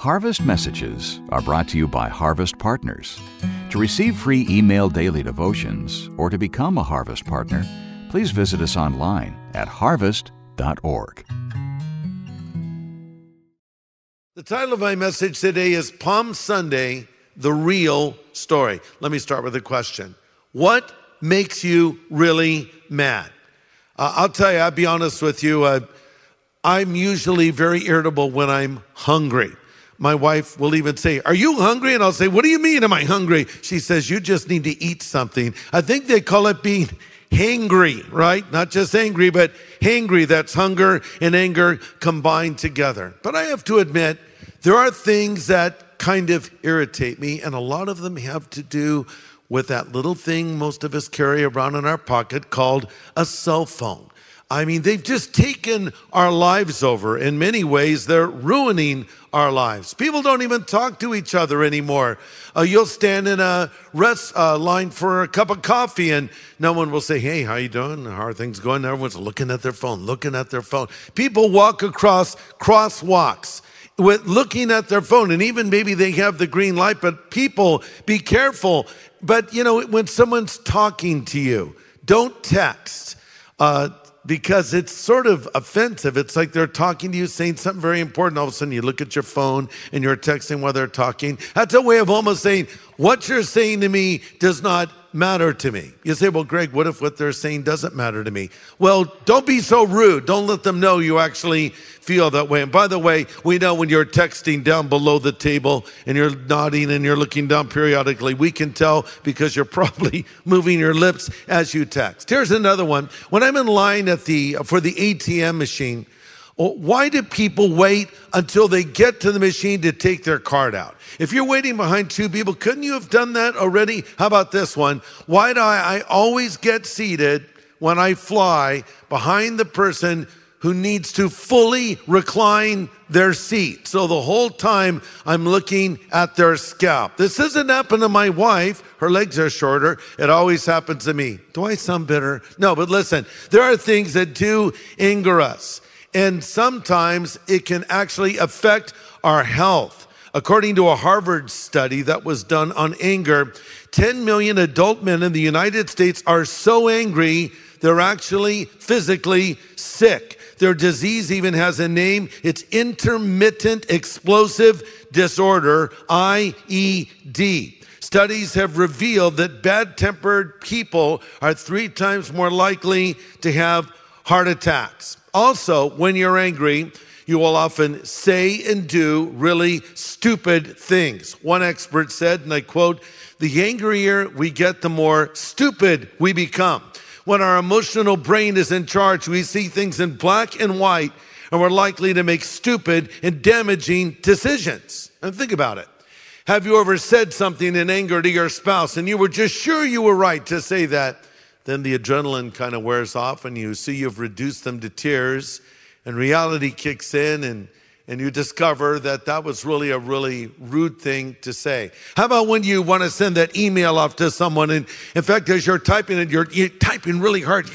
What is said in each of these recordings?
Harvest Messages are brought to you by Harvest Partners. To receive free email daily devotions or to become a Harvest Partner, please visit us online at harvest.org. The title of my message today is Palm Sunday, the Real Story. Let me start with a question. What makes you really mad? I'll tell you, I'll be honest with you, I'm usually very irritable when I'm hungry. My wife will even say, "Are you hungry?" And I'll say, "What do you mean, am I hungry?" She says, "You just need to eat something." I think they call it being hangry, right? Not just angry, but hangry. That's hunger and anger combined together. But I have to admit, there are things that kind of irritate me, and a lot of them have to do with that little thing most of us carry around in our pocket called a cell phone. I mean, they've just taken our lives over. In many ways, they're ruining our lives. People don't even talk to each other anymore. You'll stand in a line for a cup of coffee and no one will say, "Hey, how you doing? How are things going?" Everyone's looking at their phone. People walk across crosswalks with looking at their phone, and even maybe they have the green light, but people, be careful. But when someone's talking to you, don't text. Because it's sort of offensive. It's like they're talking to you, saying something very important. All of a sudden you look at your phone and you're texting while they're talking. That's a way of almost saying, what you're saying to me does not matter to me. You say, "Well, Greg, what if what they're saying doesn't matter to me?" Well, don't be so rude. Don't let them know you actually feel that way. And by the way, we know when you're texting down below the table and you're nodding and you're looking down periodically, we can tell because you're probably moving your lips as you text. Here's another one. When I'm in line for the ATM machine, why do people wait until they get to the machine to take their card out? If you're waiting behind two people, couldn't you have done that already? How about this one? Why do I always get seated when I fly behind the person who needs to fully recline their seat? So the whole time I'm looking at their scalp. This doesn't happen to my wife. Her legs are shorter. It always happens to me. Do I sound bitter? No, but listen, there are things that do anger us. And sometimes it can actually affect our health. According to a Harvard study that was done on anger, 10 million adult men in the United States are so angry, they're actually physically sick. Their disease even has a name. It's intermittent explosive disorder, IED. Studies have revealed that bad-tempered people are 3 times more likely to have heart attacks. Also, when you're angry, you will often say and do really stupid things. One expert said, and I quote, "The angrier we get, the more stupid we become. When our emotional brain is in charge, we see things in black and white, and we're likely to make stupid and damaging decisions." And think about it. Have you ever said something in anger to your spouse, and you were just sure you were right to say that? Then the adrenaline kind of wears off, and you see you've reduced them to tears, and reality kicks in, and you discover that was really a really rude thing to say. How about when you want to send that email off to someone, and in fact, as you're typing it, you're typing really hard.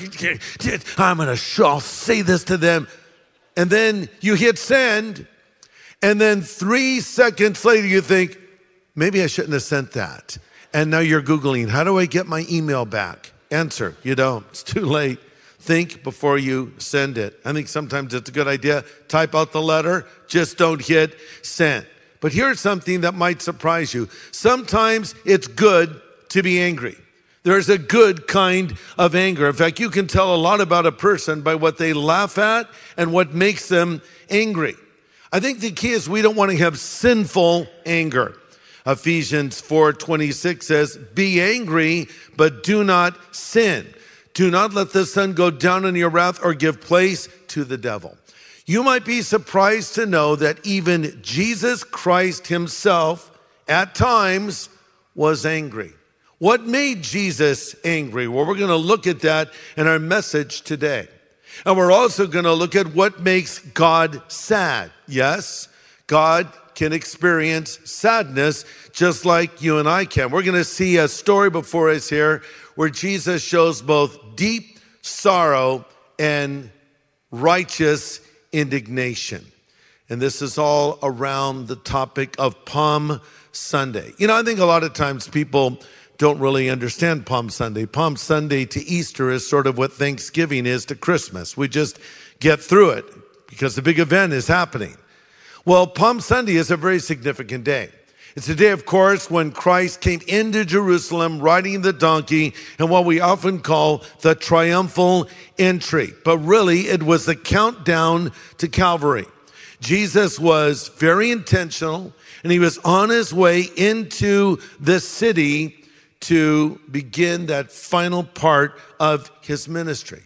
I'll say this to them. And then you hit send, and then 3 seconds later you think, maybe I shouldn't have sent that. And now you're Googling, how do I get my email back? Answer, you don't. It's too late. Think before you send it. I think sometimes it's a good idea. Type out the letter. Just don't hit send. But here's something that might surprise you. Sometimes it's good to be angry. There's a good kind of anger. In fact, you can tell a lot about a person by what they laugh at and what makes them angry. I think the key is we don't want to have sinful anger. Ephesians 4:26 says, "Be angry, but do not sin. Do not let the sun go down on your wrath or give place to the devil." You might be surprised to know that even Jesus Christ himself at times was angry. What made Jesus angry? Well, we're going to look at that in our message today. And we're also going to look at what makes God sad. Yes, God can experience sadness just like you and I can. We're going to see a story before us here where Jesus shows both deep sorrow and righteous indignation. And this is all around the topic of Palm Sunday. You know, I think a lot of times people don't really understand Palm Sunday. Palm Sunday to Easter is sort of what Thanksgiving is to Christmas. We just get through it because the big event is happening. Well, Palm Sunday is a very significant day. It's a day, of course, when Christ came into Jerusalem riding the donkey and what we often call the triumphal entry. But really, it was the countdown to Calvary. Jesus was very intentional, and he was on his way into the city to begin that final part of his ministry.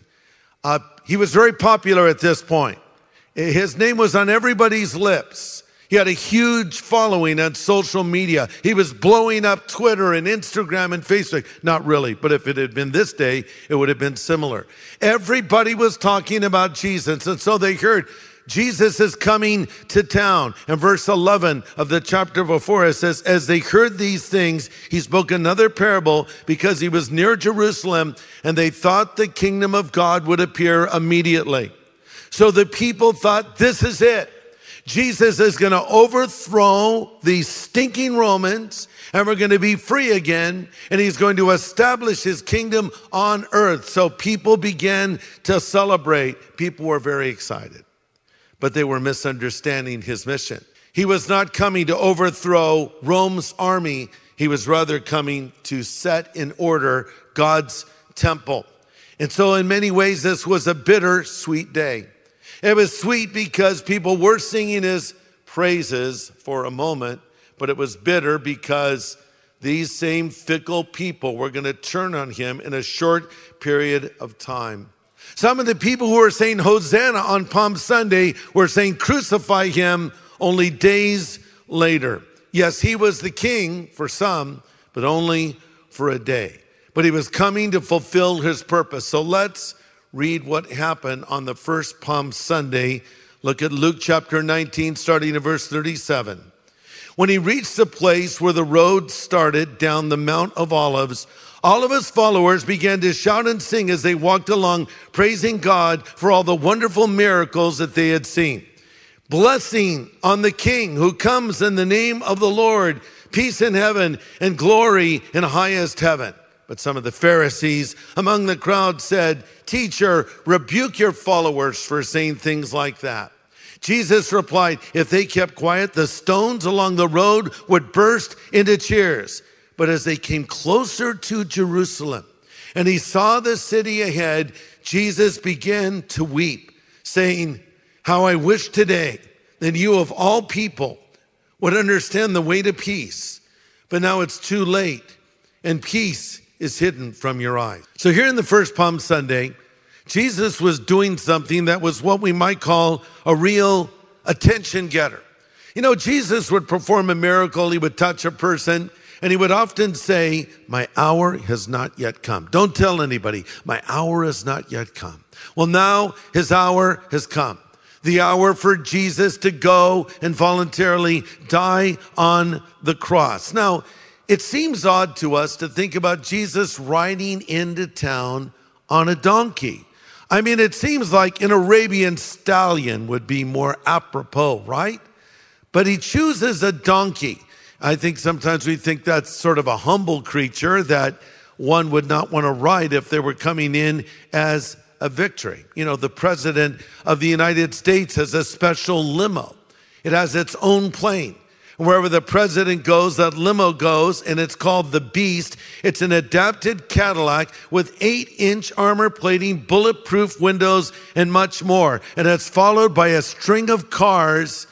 He was very popular at this point. His name was on everybody's lips. He had a huge following on social media. He was blowing up Twitter and Instagram and Facebook. Not really, but if it had been this day, it would have been similar. Everybody was talking about Jesus, and so they heard Jesus is coming to town. And verse 11 of the chapter before it says, as they heard these things, he spoke another parable because he was near Jerusalem, and they thought the kingdom of God would appear immediately. So the people thought, this is it. Jesus is going to overthrow these stinking Romans, and we're going to be free again, and he's going to establish his kingdom on earth. So people began to celebrate. People were very excited, but they were misunderstanding his mission. He was not coming to overthrow Rome's army. He was rather coming to set in order God's temple. And so in many ways, this was a bittersweet day. It was sweet because people were singing his praises for a moment, but it was bitter because these same fickle people were going to turn on him in a short period of time. Some of the people who were saying Hosanna on Palm Sunday were saying crucify him only days later. Yes, he was the king for some, but only for a day. But he was coming to fulfill his purpose. So let's read what happened on the first Palm Sunday. Look at Luke chapter 19, starting at verse 37. When he reached the place where the road started down the Mount of Olives, all of his followers began to shout and sing as they walked along, praising God for all the wonderful miracles that they had seen. Blessing on the King who comes in the name of the Lord, peace in heaven and glory in highest heaven. But some of the Pharisees among the crowd said, Teacher, rebuke your followers for saying things like that. Jesus replied, if they kept quiet, the stones along the road would burst into cheers. But as they came closer to Jerusalem and he saw the city ahead, Jesus began to weep, saying, how I wish today that you of all people would understand the way to peace. But now it's too late, and peace is hidden from your eyes. So here in the first Palm Sunday, Jesus was doing something that was what we might call a real attention getter. You know, Jesus would perform a miracle. He would touch a person, and he would often say, my hour has not yet come. Don't tell anybody, my hour has not yet come. Well, now his hour has come. The hour for Jesus to go and voluntarily die on the cross. Now, it seems odd to us to think about Jesus riding into town on a donkey. I mean, it seems like an Arabian stallion would be more apropos, right? But he chooses a donkey. I think sometimes we think that's sort of a humble creature that one would not want to ride if they were coming in as a victory. You know, the president of the United States has a special limo. It has its own plane. Wherever the president goes, that limo goes, and it's called the Beast. It's an adapted Cadillac with 8-inch armor plating, bulletproof windows, and much more. And it's followed by a string of cars.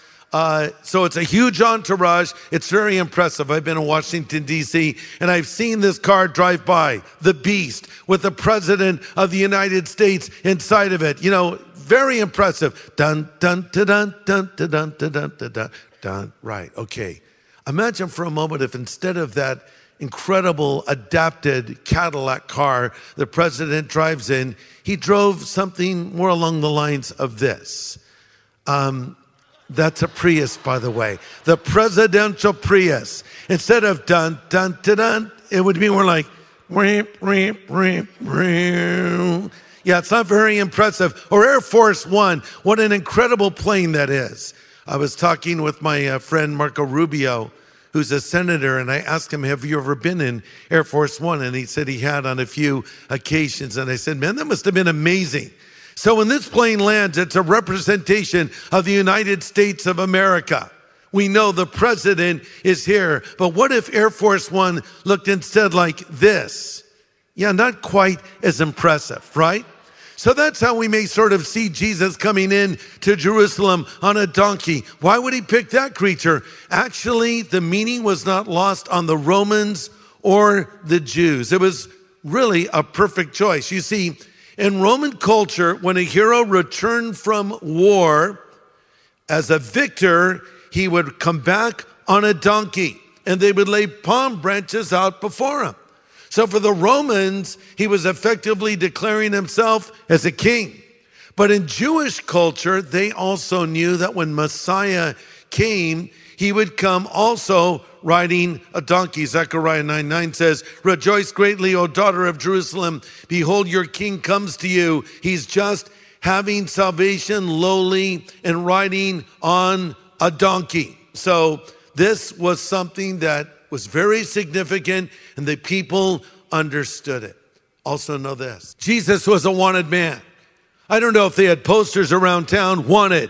So it's a huge entourage. It's very impressive. I've been in Washington, D.C., and I've seen this car drive by, the Beast, with the president of the United States inside of it. You know, very impressive. Dun, dun, dun, dun, dun, dun, dun, dun, dun, dun, dun. Done. Right. Okay. Imagine for a moment if instead of that incredible adapted Cadillac car the president drives in, he drove something more along the lines of this. That's a Prius, by the way. The presidential Prius. Instead of dun, dun, dun, dun, it would be more like, reep, reep, reep, reep. Yeah, it's not very impressive. Or Air Force One. What an incredible plane that is. I was talking with my friend Marco Rubio, who's a senator, and I asked him, have you ever been in Air Force One? And he said he had on a few occasions. And I said, man, that must have been amazing. So when this plane lands, it's a representation of the United States of America. We know the president is here, but what if Air Force One looked instead like this? Yeah, not quite as impressive, right? So that's how we may sort of see Jesus coming in to Jerusalem on a donkey. Why would he pick that creature? Actually, the meaning was not lost on the Romans or the Jews. It was really a perfect choice. You see, in Roman culture, when a hero returned from war as a victor, he would come back on a donkey, and they would lay palm branches out before him. So for the Romans, he was effectively declaring himself as a king. But in Jewish culture, they also knew that when Messiah came, he would come also riding a donkey. Zechariah 9:9 says, rejoice greatly, O daughter of Jerusalem. Behold, your king comes to you. He's just having salvation, lowly, and riding on a donkey. So this was something that was very significant, and the people understood it. Also know this, Jesus was a wanted man. I don't know if they had posters around town, wanted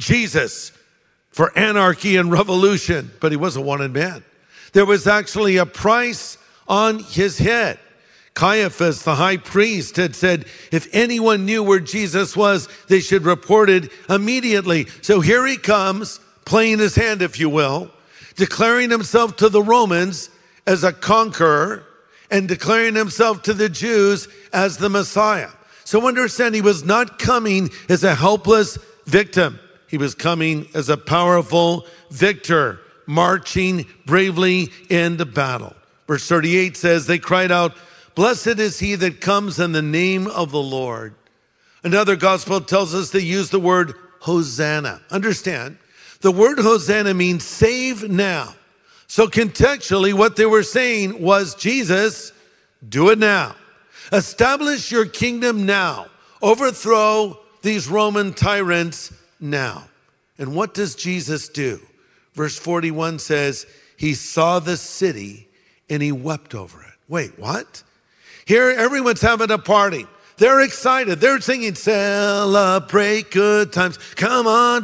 Jesus for anarchy and revolution, but he was a wanted man. There was actually a price on his head. Caiaphas, the high priest, had said, if anyone knew where Jesus was, they should report it immediately. So here he comes, playing his hand, if you will, declaring himself to the Romans as a conqueror and declaring himself to the Jews as the Messiah. So understand, he was not coming as a helpless victim. He was coming as a powerful victor, marching bravely into battle. Verse 38 says, they cried out, blessed is he that comes in the name of the Lord. Another gospel tells us they use the word Hosanna. Understand, the word Hosanna means save now. So contextually, what they were saying was, Jesus, do it now. Establish your kingdom now. Overthrow these Roman tyrants now. And what does Jesus do? Verse 41 says, he saw the city and he wept over it. Wait, what? Here, everyone's having a party. They're excited. They're singing, celebrate good times. Come on.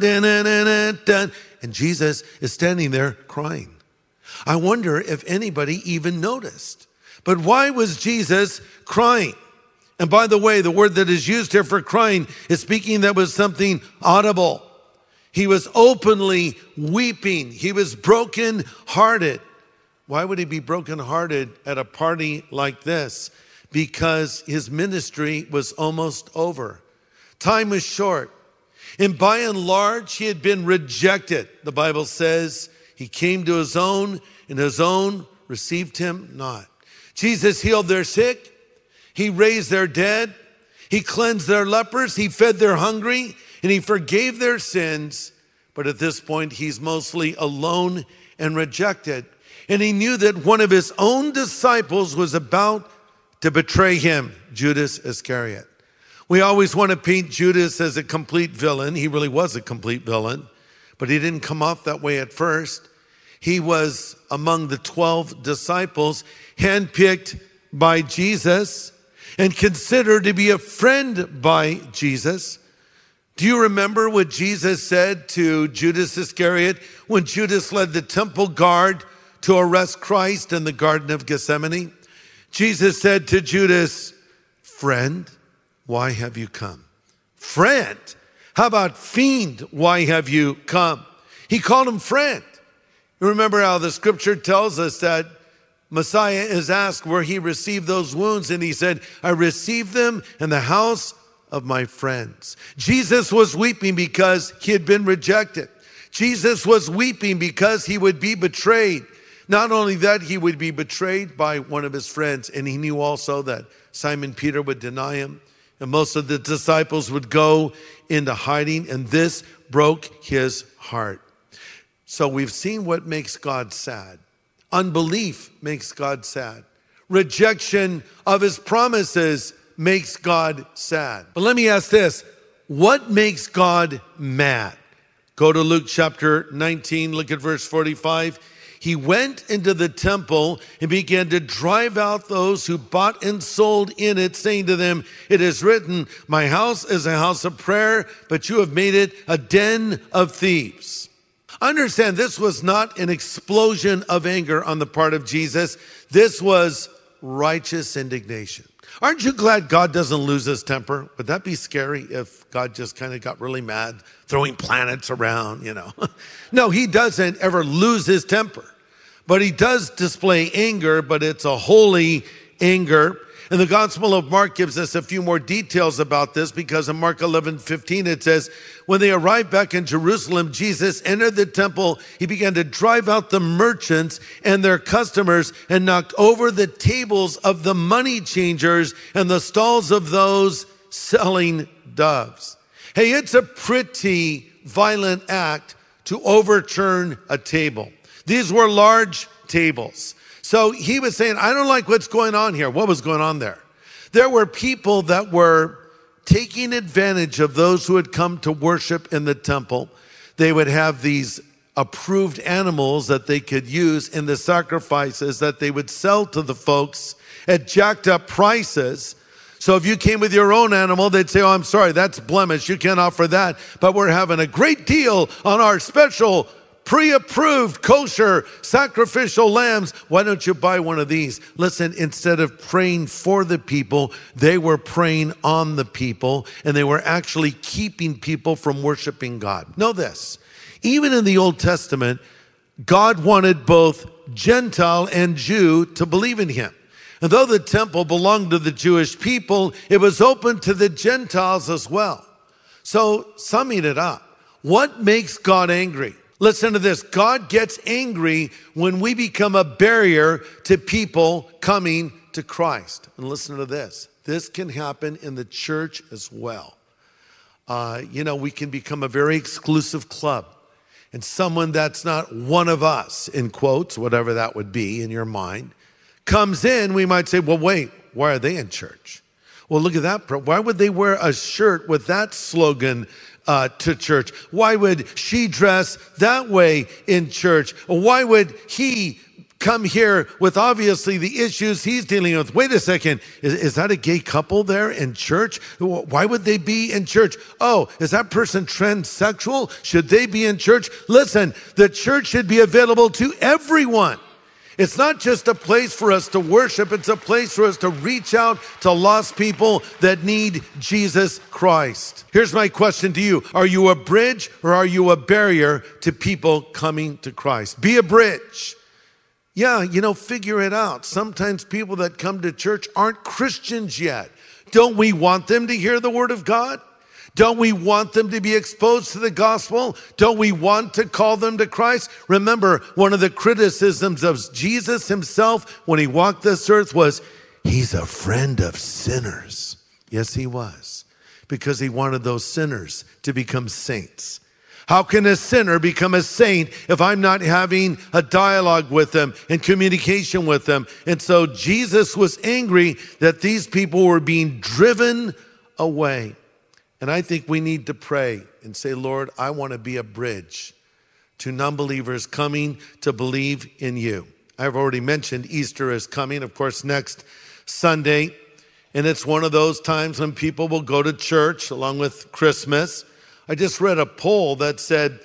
And Jesus is standing there crying. I wonder if anybody even noticed. But why was Jesus crying? And by the way, the word that is used here for crying is speaking that was something audible. He was openly weeping. He was brokenhearted. Why would he be brokenhearted at a party like this? Because his ministry was almost over. Time was short. And by and large, he had been rejected. The Bible says he came to his own, and his own received him not. Jesus healed their sick. He raised their dead. He cleansed their lepers. He fed their hungry, and he forgave their sins. But at this point, he's mostly alone and rejected. And he knew that one of his own disciples was about to betray him, Judas Iscariot. We always want to paint Judas as a complete villain. He really was a complete villain, but he didn't come off that way at first. He was among the 12 disciples, handpicked by Jesus and considered to be a friend by Jesus. Do you remember what Jesus said to Judas Iscariot when Judas led the temple guard to arrest Christ in the Garden of Gethsemane? Jesus said to Judas, friend, why have you come? Friend? How about fiend? Why have you come? He called him friend. You remember how the scripture tells us that Messiah is asked where he received those wounds, and he said, I received them in the house of my friends. Jesus was weeping because he had been rejected. Jesus was weeping because he would be betrayed. Not only that, he would be betrayed by one of his friends, and he knew also that Simon Peter would deny him, and most of the disciples would go into hiding, and this broke his heart. So we've seen what makes God sad. Unbelief makes God sad. Rejection of his promises makes God sad. But let me ask this, what makes God mad? Go to Luke chapter 19, look at verse 45. He went into the temple and began to drive out those who bought and sold in it, saying to them, "It is written, my house is a house of prayer, but you have made it a den of thieves." Understand, this was not an explosion of anger on the part of Jesus. This was righteous indignation. Aren't you glad God doesn't lose his temper? Would that be scary if God just kind of got really mad, throwing planets around, No, he doesn't ever lose his temper. But he does display anger, but it's a holy anger. And the Gospel of Mark gives us a few more details about this, because in Mark 11:15 it says, when they arrived back in Jerusalem, Jesus entered the temple. He began to drive out the merchants and their customers and knocked over the tables of the money changers and the stalls of those selling doves. Hey, it's a pretty violent act to overturn a table. These were large tables. So he was saying, I don't like what's going on here. What was going on there? There were people that were taking advantage of those who had come to worship in the temple. They would have these approved animals that they could use in the sacrifices that they would sell to the folks at jacked up prices. So if you came with your own animal, they'd say, "Oh, I'm sorry, that's blemish. You can't offer that. But we're having a great deal on our special pre-approved kosher sacrificial lambs. Why don't you buy one of these?" Listen, instead of praying for the people, they were praying on the people, and they were actually keeping people from worshiping God. Know this, even in the Old Testament, God wanted both Gentile and Jew to believe in him. And though the temple belonged to the Jewish people, it was open to the Gentiles as well. So, summing it up, what makes God angry? Listen to this. God gets angry when we become a barrier to people coming to Christ. And listen to this. This can happen in the church as well. We can become a very exclusive club. And someone that's not one of us, in quotes, whatever that would be in your mind, comes in, we might say, well, wait, why are they in church? Well, look at that. Why would they wear a shirt with that slogan to church? Why would she dress that way in church? Why would he come here with obviously the issues he's dealing with? Wait a second, is that a gay couple there in church? Why would they be in church? Oh, is that person transsexual? Should they be in church? Listen, the church should be available to everyone. It's not just a place for us to worship, it's a place for us to reach out to lost people that need Jesus Christ. Here's my question to you. Are you a bridge or are you a barrier to people coming to Christ? Be a bridge. Yeah, figure it out. Sometimes people that come to church aren't Christians yet. Don't we want them to hear the word of God? Don't we want them to be exposed to the gospel? Don't we want to call them to Christ? Remember, one of the criticisms of Jesus himself when he walked this earth was, he's a friend of sinners. Yes, he was, because he wanted those sinners to become saints. How can a sinner become a saint if I'm not having a dialogue with them and communication with them? And so Jesus was angry that these people were being driven away. And I think we need to pray and say, Lord, I want to be a bridge to non-believers coming to believe in you. I've already mentioned Easter is coming, of course, next Sunday. And it's one of those times when people will go to church along with Christmas. I just read a poll that said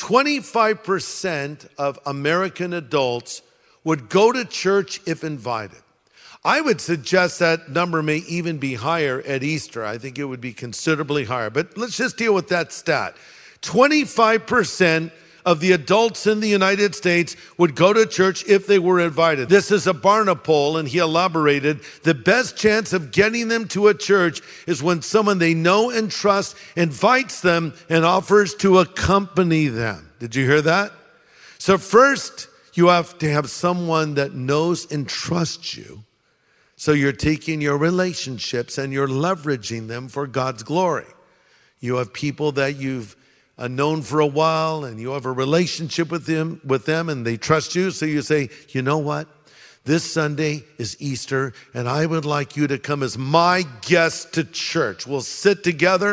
25% of American adults would go to church if invited. I would suggest that number may even be higher at Easter. I think it would be considerably higher. But let's just deal with that stat. 25% of the adults in the United States would go to church if they were invited. This is a Barna poll, and he elaborated, the best chance of getting them to a church is when someone they know and trust invites them and offers to accompany them. Did you hear that? So first, you have to have someone that knows and trusts you. So you're taking your relationships and you're leveraging them for God's glory. You have people that you've known for a while and you have a relationship with them and they trust you. So you say, you know what? This Sunday is Easter and I would like you to come as my guest to church. We'll sit together.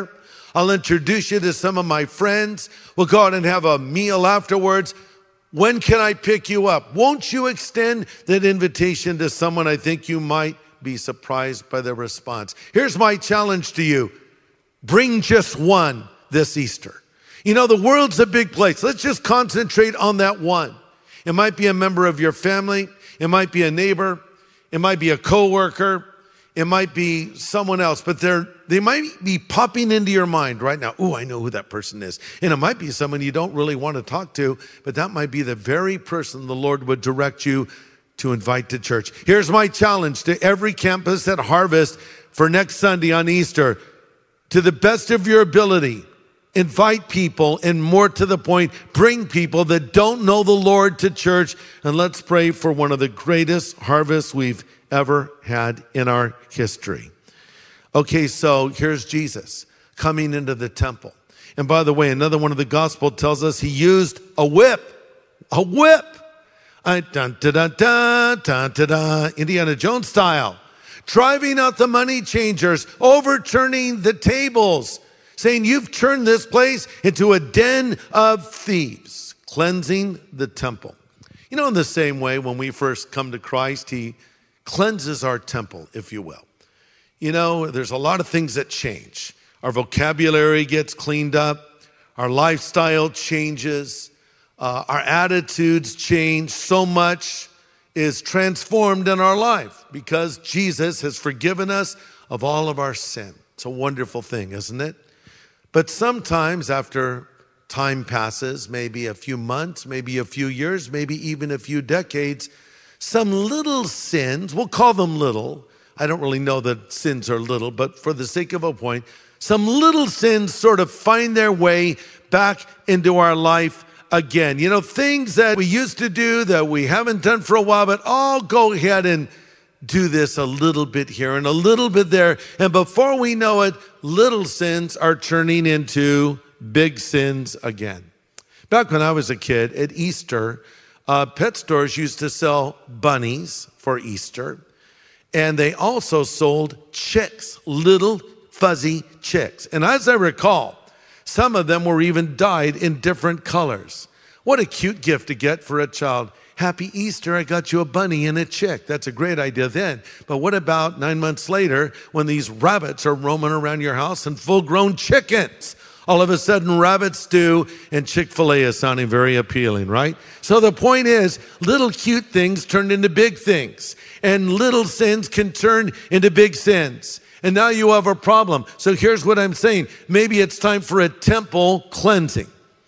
I'll introduce you to some of my friends. We'll go out and have a meal afterwards. When can I pick you up? Won't you extend that invitation to someone? I think you might be surprised by the response. Here's my challenge to you. Bring just one this Easter. You know, the world's a big place. Let's just concentrate on that one. It might be a member of your family. It might be a neighbor. It might be a coworker. It might be someone else, but they might be popping into your mind right now. Ooh, I know who that person is. And it might be someone you don't really want to talk to, but that might be the very person the Lord would direct you to invite to church. Here's my challenge to every campus at Harvest for next Sunday on Easter. To the best of your ability, invite people, and more to the point, bring people that don't know the Lord to church. And let's pray for one of the greatest harvests we've ever had in our history. Okay, so here's Jesus coming into the temple. And by the way, another one of the gospel tells us he used a whip. A whip. Dun, dun, dun, dun, dun, dun, dun, Indiana Jones style. Driving out the money changers, overturning the tables, saying, you've turned this place into a den of thieves, cleansing the temple. You know, in the same way, when we first come to Christ, he cleanses our temple, if you will. You know, there's a lot of things that change. Our vocabulary gets cleaned up. Our lifestyle changes. Our attitudes change. So much is transformed in our life because Jesus has forgiven us of all of our sin. It's a wonderful thing, isn't it? But sometimes after time passes, maybe a few months, maybe a few years, maybe even a few decades, some little sins, we'll call them little. I don't really know that sins are little, but for the sake of a point, some little sins sort of find their way back into our life again. You know, things that we used to do that we haven't done for a while, but I'll go ahead and do this a little bit here and a little bit there. And before we know it, little sins are turning into big sins again. Back when I was a kid at Easter, pet stores used to sell bunnies for Easter. And they also sold chicks, little fuzzy chicks. And as I recall, some of them were even dyed in different colors. What a cute gift to get for a child. Happy Easter, I got you a bunny and a chick. That's a great idea then. But what about 9 months later when these rabbits are roaming around your house and full-grown chickens? All of a sudden, rabbit stew and Chick-fil-A is sounding very appealing, right? So the point is, little cute things turned into big things. And little sins can turn into big sins. And now you have a problem. So here's what I'm saying. Maybe it's time for a temple cleansing.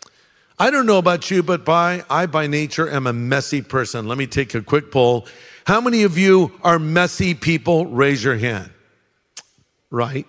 I don't know about you, but I by nature am a messy person. Let me take a quick poll. How many of you are messy people? Raise your hand. Right?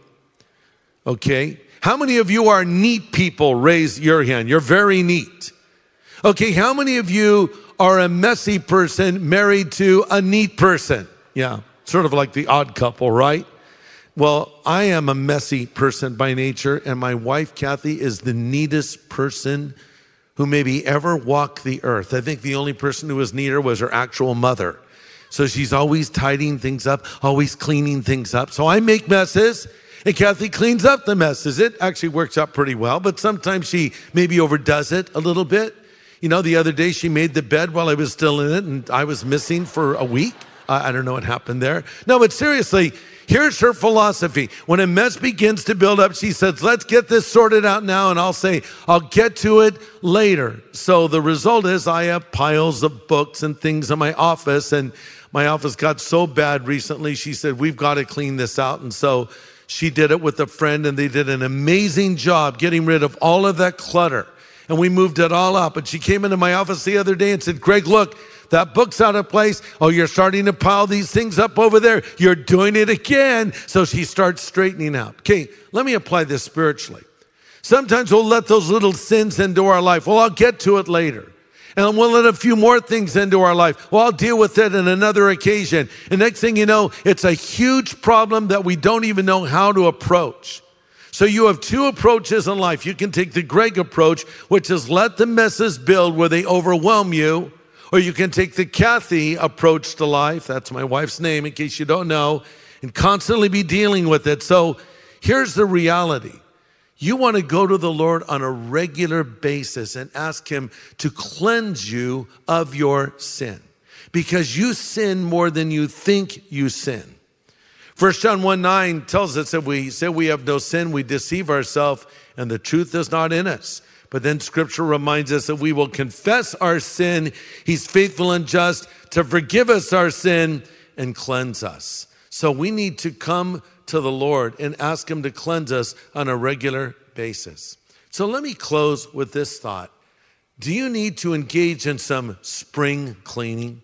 Okay. How many of you are neat people? Raise your hand. You're very neat. Okay. How many of you are a messy person married to a neat person? Yeah. Sort of like the odd couple, right? Well, I am a messy person by nature, and my wife, Kathy, is the neatest person who maybe ever walked the earth. I think the only person who was neater was her actual mother. So she's always tidying things up, always cleaning things up. So I make messes, and Kathy cleans up the messes. It actually works out pretty well, but sometimes she maybe overdoes it a little bit. You know, the other day she made the bed while I was still in it, and I was missing for a week. I don't know what happened there. No, but seriously, here's her philosophy. When a mess begins to build up, she says, let's get this sorted out now. And I'll say, I'll get to it later. So the result is I have piles of books and things in my office. And my office got so bad recently, she said, we've got to clean this out. And so she did it with a friend, and they did an amazing job getting rid of all of that clutter. And we moved it all up. And she came into my office the other day and said, Greg, look, that book's out of place. Oh, you're starting to pile these things up over there. You're doing it again. So she starts straightening out. Okay, let me apply this spiritually. Sometimes we'll let those little sins into our life. Well, I'll get to it later. And we'll let a few more things into our life. Well, I'll deal with it in another occasion. And next thing you know, it's a huge problem that we don't even know how to approach. So you have two approaches in life. You can take the Greg approach, which is let the messes build where they overwhelm you. Or you can take the Kathy approach to life. That's my wife's name in case you don't know. And constantly be dealing with it. So here's the reality. You want to go to the Lord on a regular basis and ask him to cleanse you of your sin, because you sin more than you think you sin. 1 John 1:9 tells us that we say we have no sin, we deceive ourselves, and the truth is not in us. But then Scripture reminds us that we will confess our sin. He's faithful and just to forgive us our sin and cleanse us. So we need to come to the Lord and ask him to cleanse us on a regular basis. So let me close with this thought. Do you need to engage in some spring cleaning?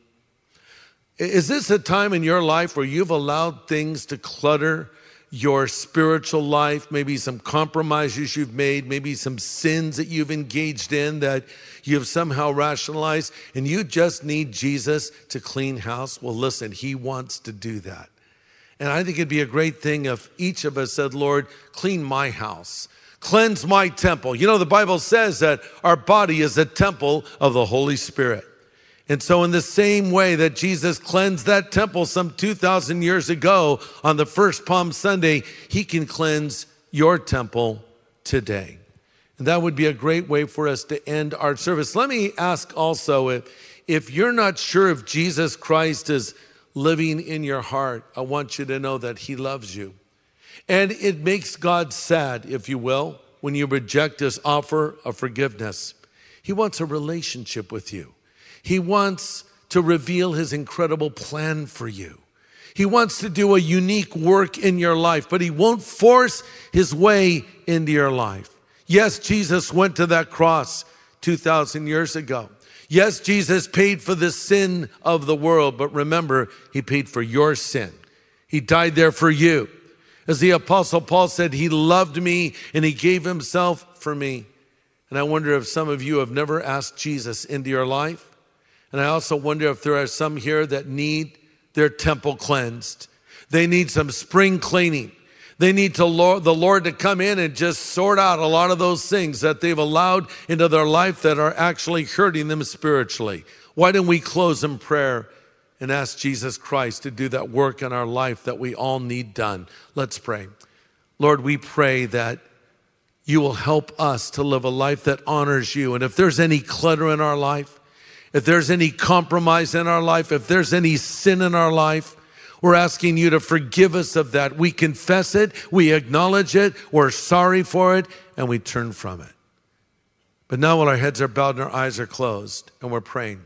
Is this a time in your life where you've allowed things to clutter your spiritual life? Maybe some compromises you've made, maybe some sins that you've engaged in that you've somehow rationalized, and you just need Jesus to clean house? Well, listen, he wants to do that. And I think it'd be a great thing if each of us said, Lord, clean my house. Cleanse my temple. You know, the Bible says that our body is a temple of the Holy Spirit. And so in the same way that Jesus cleansed that temple some 2,000 years ago on the first Palm Sunday, he can cleanse your temple today. And that would be a great way for us to end our service. Let me ask also, if you're not sure if Jesus Christ is living in your heart, I want you to know that he loves you. And it makes God sad, if you will, when you reject his offer of forgiveness. He wants a relationship with you. He wants to reveal his incredible plan for you. He wants to do a unique work in your life, but he won't force his way into your life. Yes, Jesus went to that cross 2,000 years ago. Yes, Jesus paid for the sin of the world, but remember, he paid for your sin. He died there for you. As the Apostle Paul said, he loved me and he gave himself for me. And I wonder if some of you have never asked Jesus into your life. And I also wonder if there are some here that need their temple cleansed. They need some spring cleaning. They need the Lord to come in and just sort out a lot of those things that they've allowed into their life that are actually hurting them spiritually. Why don't we close in prayer and ask Jesus Christ to do that work in our life that we all need done? Let's pray. Lord, we pray that you will help us to live a life that honors you. And if there's any clutter in our life, if there's any compromise in our life, if there's any sin in our life, we're asking you to forgive us of that. We confess it, we acknowledge it, we're sorry for it, and we turn from it. But now while our heads are bowed and our eyes are closed and we're praying,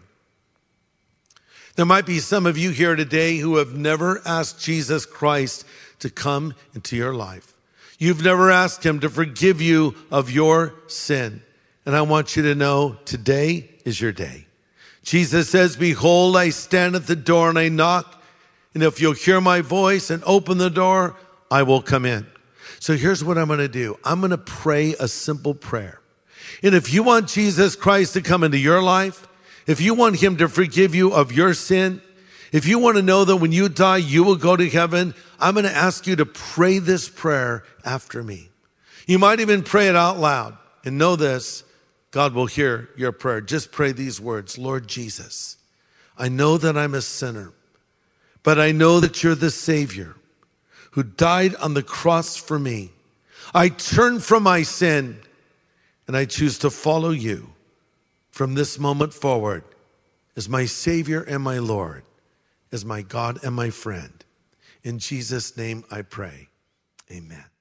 there might be some of you here today who have never asked Jesus Christ to come into your life. You've never asked him to forgive you of your sin. And I want you to know today is your day. Jesus says, behold, I stand at the door and I knock. And if you'll hear my voice and open the door, I will come in. So here's what I'm going to do. I'm going to pray a simple prayer. And if you want Jesus Christ to come into your life, if you want him to forgive you of your sin, if you want to know that when you die, you will go to heaven, I'm going to ask you to pray this prayer after me. You might even pray it out loud. And know this, God will hear your prayer. Just pray these words. Lord Jesus, I know that I'm a sinner, but I know that you're the Savior who died on the cross for me. I turn from my sin and I choose to follow you from this moment forward as my Savior and my Lord, as my God and my friend. In Jesus' name I pray. Amen.